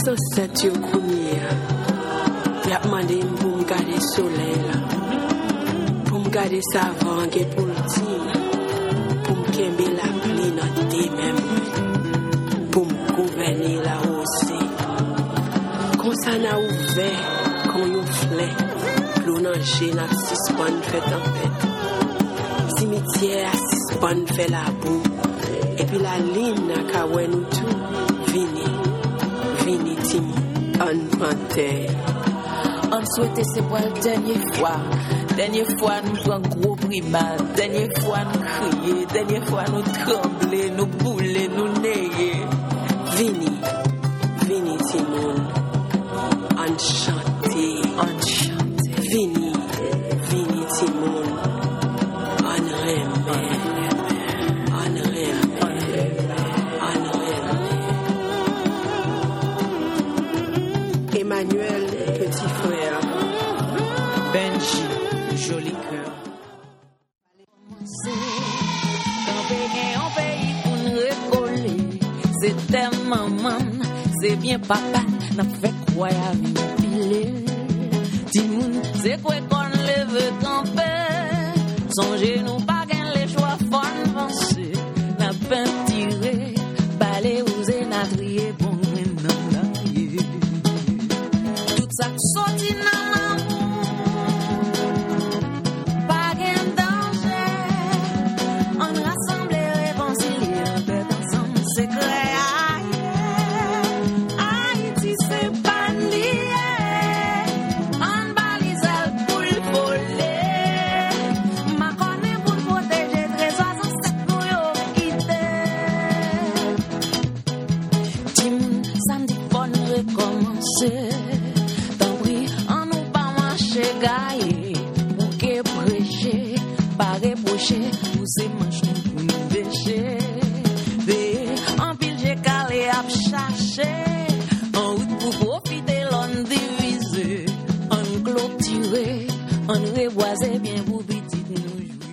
sans cette yokunia. Il a demandé pour me garder le soleil là. Pour me garder savant et pour le dire. Pour me kembe la pluie dans tes mêmes. Pour me gouverner la hausse. Quand ça n'a ouvert, quand il flait, l'eau n'a n'a suspend fait tempête. Cimetière suspend fait la boue. Et puis la ligne n'a qu'à nous tout. Vini, Tim, on panthère. On souhaite c'est pour la dernière fois. Dernière fois nous prenons gros primat. Dernière fois nous crier. Dernière fois nous trembler, nous bouler, nous néger. Vini, Timon. Enchanté. Vini, Timon. On remet. Emmanuel, petit frère. Benji, joli cœur. C'est maman, c'est bien papa, n'a fait quoi à piler. Timoun, c'est quoi qu'on lève camper. Songez nous pas gain les choix fort avancer. N'a pas tiré, balé osé n'a trié bon maintenant. Tout ça sorti dans l'amour. Pas gain danger. On rassemble et réconcilie un peu ensemble, c'est clair. Tant pis, on nous pas marcher gaillé, pour que prêcher, pas reprocher, pour ces manches pour nous bêcher. En pile j'ai calé à chercher, en route pour profiter, l'on divisé, on clôturé, on reboisé bien pour petit nous jouer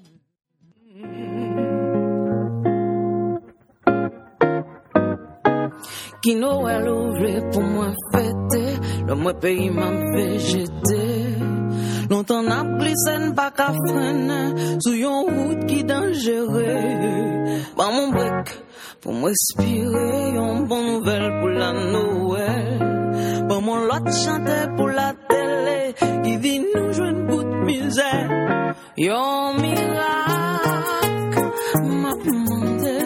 de. Qui Noël ouvre pour moi fêter, le moi pays m'a végété. Longtemps n'a glissé pas qu'à freiner, sous yon route qui dangereux. Pas mon break pour m'respirer, yon bon nouvelle pour la Noël. Pas mon lot chanter pour la télé, qui vit nous jouer une bout de misère. Yon miracle m'a demandé.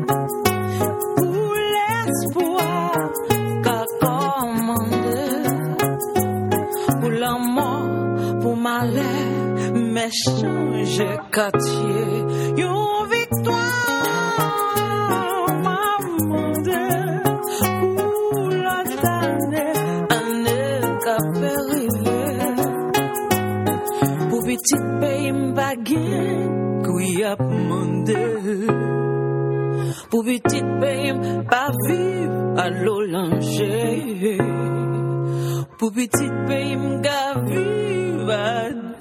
Mais change quartier, yon victoire, maman de, pour l'autre année qu'a fait rêver. Pour petit pays m'baguer, qui a demandé. Pour petit pays pas vivre à l'Olanger. Pour petit pays m'ga vivre à